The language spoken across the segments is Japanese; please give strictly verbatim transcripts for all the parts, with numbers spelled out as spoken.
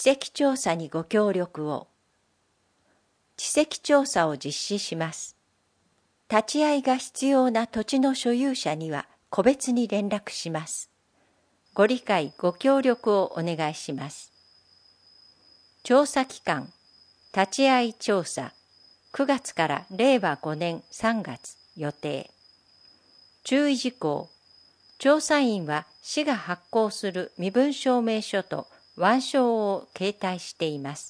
跡調査にご協力を。地籍調査を実施します。立ち会いが必要な土地の所有者には個別に連絡します。ご理解ご協力をお願いします。調査期間、立ち会い調査、くがつかられいわごねんさんがつ予定。注意事項、調査員は市が発行する身分証明書と腕章を携帯しています。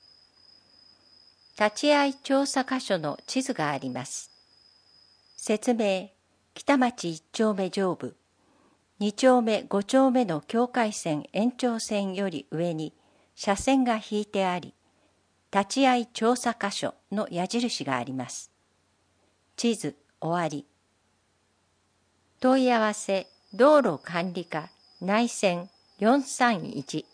立ち会い調査箇所の地図があります。説明、北町いち丁目上部、に丁目ご丁目の境界線延長線より上に斜線が引いてあり、立ち会い調査箇所の矢印があります。地図終わり。問い合わせ道路管理課内線よんさんいち。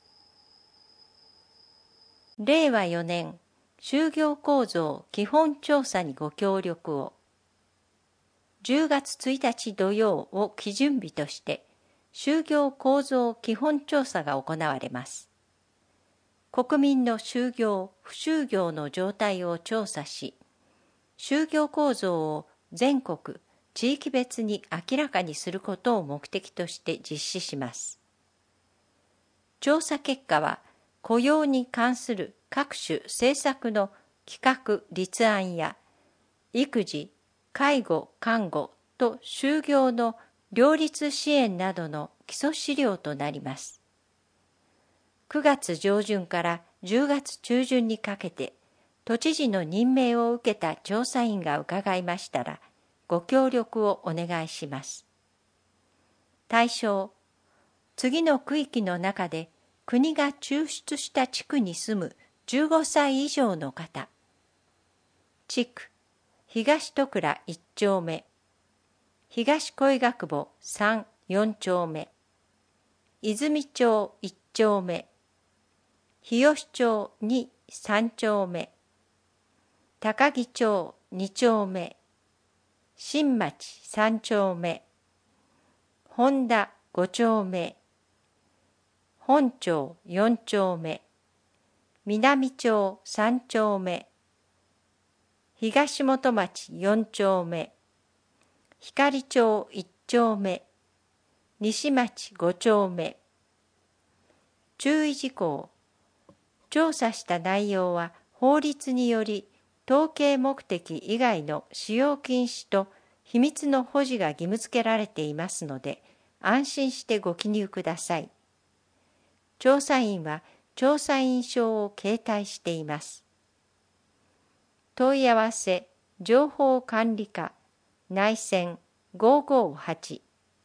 れいわよねん就業構造基本調査にご協力を。じゅうがつついたち土曜を基準日として就業構造基本調査が行われます。国民の就業・不就業の状態を調査し、就業構造を全国・地域別に明らかにすることを目的として実施します。調査結果は、雇用に関する各種政策の企画・立案や、育児、介護・看護と就業の両立支援などの基礎資料となります。くがつ上旬からじゅうがつ中旬にかけて、都知事の任命を受けた調査員が伺いましたら、ご協力をお願いします。対象、次の区域の中で国が抽出した地区に住むじゅうごさい以上の方。地区、東戸倉いち丁目、東恋学坊さん、よん丁目、泉町いち丁目、日吉町に、さん丁目、高木町に丁目、新町さん丁目、本田ご丁目、本町よん丁目、南町さん丁目、東本町よん丁目、光町いち丁目、西町ご丁目。注意事項。調査した内容は法律により統計目的以外の使用禁止と秘密の保持が義務付けられていますので、安心してご記入ください。調査員は調査員証を携帯しています。問い合わせ情報管理課内線ごーごーはち。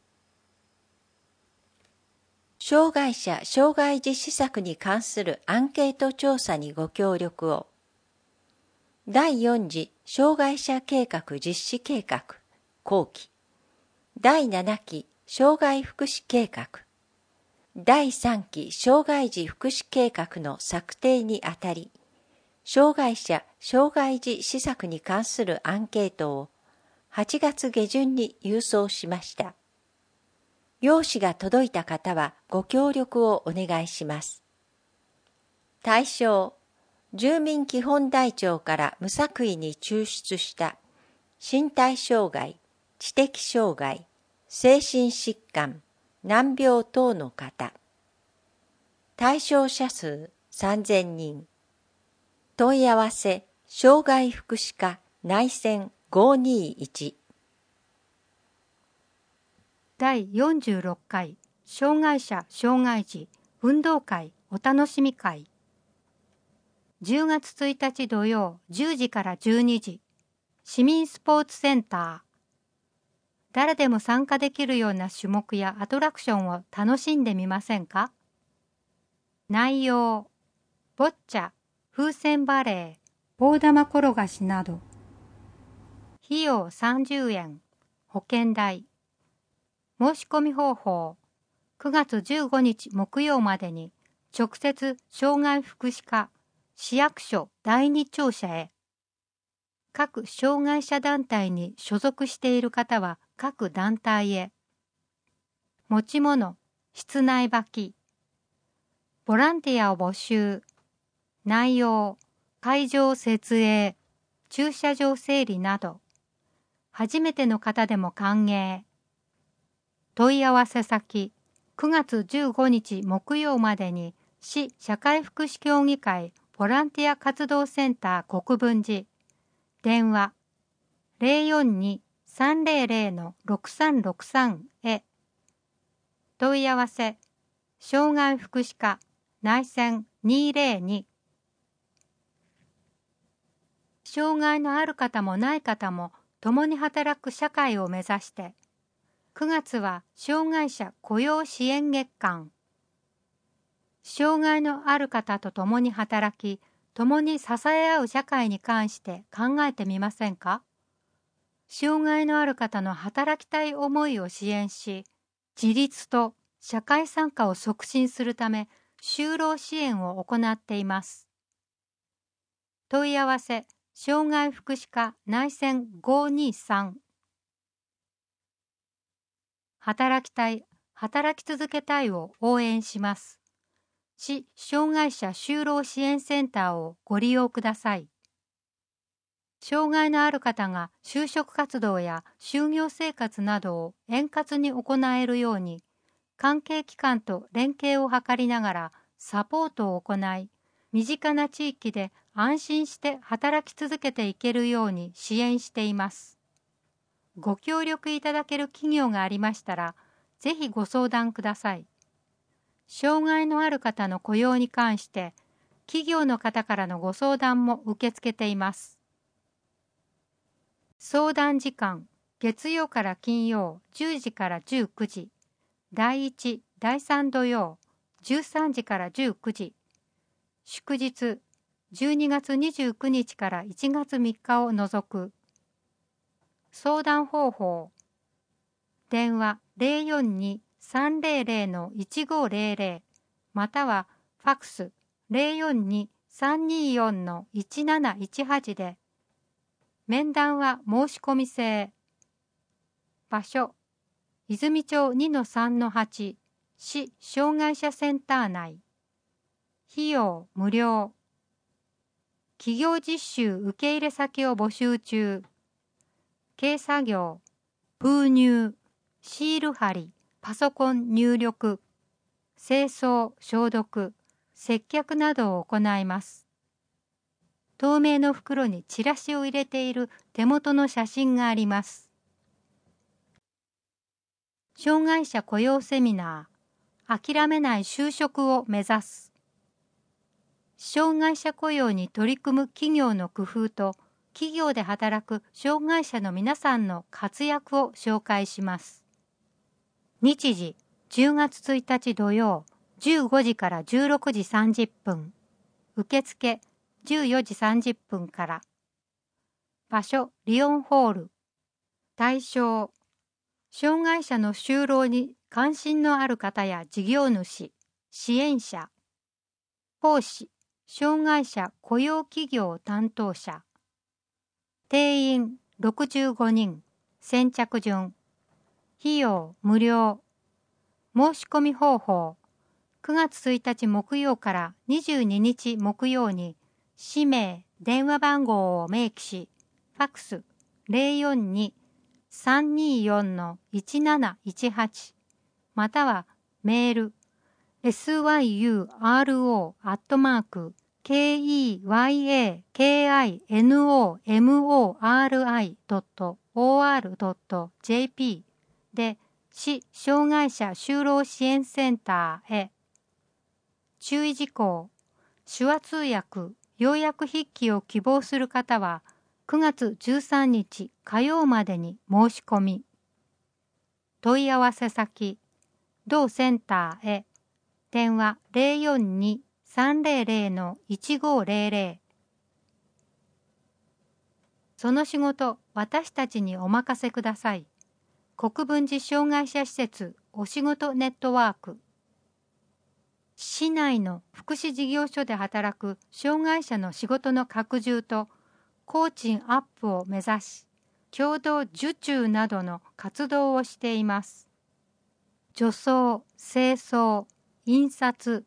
障害者・障害児施策に関するアンケート調査にご協力を。だいよん次障害者計画実施計画後期、だいなな期障害福祉計画、だいさん期障害児福祉計画の策定にあたり、障害者・障害児施策に関するアンケートをはちがつ下旬に郵送しました。用紙が届いた方はご協力をお願いします。対象、住民基本台帳から無作為に抽出した身体障害、知的障害、精神疾患、難病等の方。対象者数さんぜんにん。問い合わせ、障害福祉課内線ごーにーいち。 だいよんじゅうろっかい障害者・障害児運動会お楽しみ会。じゅうがつついたち土曜じゅうじからじゅうにじ、市民スポーツセンター。誰でも参加できるような種目やアトラクションを楽しんでみませんか？内容、ボッチャ、風船バレー、大玉転がしなど。費用さんじゅうえん、保険代。申し込み方法、くがつじゅうごにち木曜までに直接障害福祉課市役所だいに庁舎へ。各障害者団体に所属している方は各団体へ。持ち物、室内履き。 ボランティアを募集。内容、会場設営、駐車場整理など。初めての方でも歓迎。問い合わせ先、くがつじゅうごにち木曜までに市社会福祉協議会ボランティア活動センター国分寺。電話 ゼロよんに さんゼロゼロ ろくさんろくさん へ。問い合わせ、障害福祉課内線にゼロに。障害のある方もない方も共に働く社会を目指して、くがつは障害者雇用支援月間。障害のある方と共に働き、共に支え合う社会に関して考えてみませんか？障害のある方の働きたい思いを支援し、自立と社会参加を促進するため、就労支援を行っています。問い合わせ、障害福祉課内線ごにさん。働きたい、働き続けたいを応援します。市障害者就労支援センターをご利用ください。障害のある方が就職活動や就業生活などを円滑に行えるように、関係機関と連携を図りながらサポートを行い、身近な地域で安心して働き続けていけるように支援しています。ご協力いただける企業がありましたら、ぜひご相談ください。障害のある方の雇用に関して、企業の方からのご相談も受け付けています。相談時間、月曜から金曜じゅうじからじゅうくじ、だいいち、だいさん土曜じゅうさんじからじゅうくじ、祝日じゅうにがつにじゅうくにちからいちがつみっかを除く。相談方法、電話 ゼロよんに さんゼロゼロ いちごゼロゼロ またはファックス ゼロよんに さんによん いちなないちはち で、面談は申し込み制。場所、泉町 にのさんのはち 市障害者センター内。費用無料。企業実習受け入れ先を募集中。軽作業、封入、シール貼り、パソコン入力、清掃、消毒、接客などを行います。透明の袋にチラシを入れている手元の写真があります。障害者雇用セミナー、諦めない就職を目指す。障害者雇用に取り組む企業の工夫と、企業で働く障害者の皆さんの活躍を紹介します。日時、じゅうがつついたち土曜、じゅうごじからじゅうろくじさんじゅっぷん。受付、じゅうよじさんじゅっぷんから。場所、リオンホール。対象、障害者の就労に関心のある方や事業主、支援者。講師、障害者雇用企業担当者。定員ろくじゅうごにん、先着順。費用無料。申し込み方法、くがつついたち木曜からにじゅうににち木曜に、氏名、電話番号を明記し、ファックス ゼロよんに さんによん いちなないちはち またはメール エスワイユーアールオー アットマーク ケーイーワイエーケーアイエヌオーエムオーアールアイ ドット オーアール ドット ジェーピー で市障害者就労支援センターへ。注意事項、手話通訳、要約筆記を希望する方は、くがつじゅうさんにち火曜までに申し込み。問い合わせ先、同センターへ。電話 ゼロよんに さんゼロゼロ いちごゼロゼロ。その仕事、私たちにお任せください。国分寺障害者施設お仕事ネットワーク。市内の福祉事業所で働く障害者の仕事の拡充と工賃アップを目指し、共同受注などの活動をしています。除草、清掃、印刷、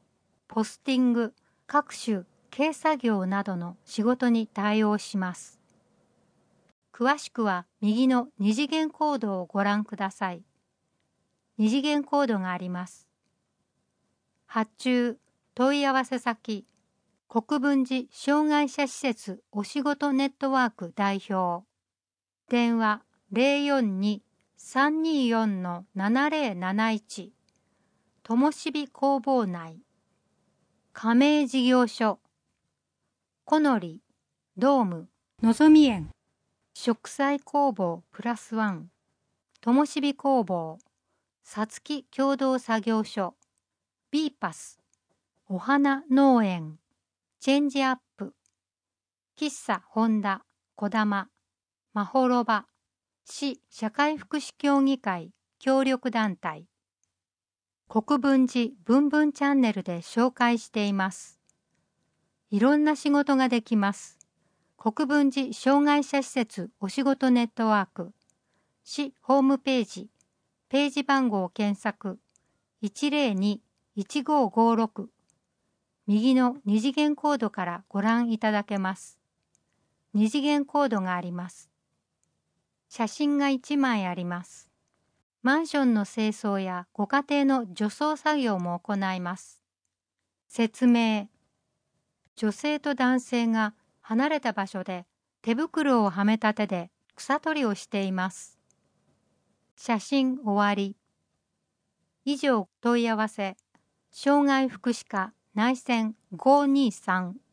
ポスティング、各種軽作業などの仕事に対応します。詳しくは右の二次元コードをご覧ください。二次元コードがあります。発注、問い合わせ先、国分寺障害者施設お仕事ネットワーク代表。電話 ゼロよんに さんにーよん ななゼロなないち。ともしび工房内。加盟事業所。このり、ドーム、のぞみ園。植栽工房プラスワン。ともしび工房。さつき共同作業所。ビーパス。お花農園。チェンジアップ。喫茶ホンダ、こだま。まほろば。市社会福祉協議会協力団体。国分寺ぶんぶんチャンネルで紹介しています。いろんな仕事ができます。国分寺障害者施設お仕事ネットワーク。市ホームページ。ページ番号を検索。いちゼロに いちごごろく。右の二次元コードからご覧いただけます。二次元コードがあります。写真がいちまいあります。マンションの清掃やご家庭の除草作業も行います。説明。女性と男性が離れた場所で手袋をはめた手で草取りをしています。写真終わり。以上問い合わせ。障害福祉課内線ごーにーさん。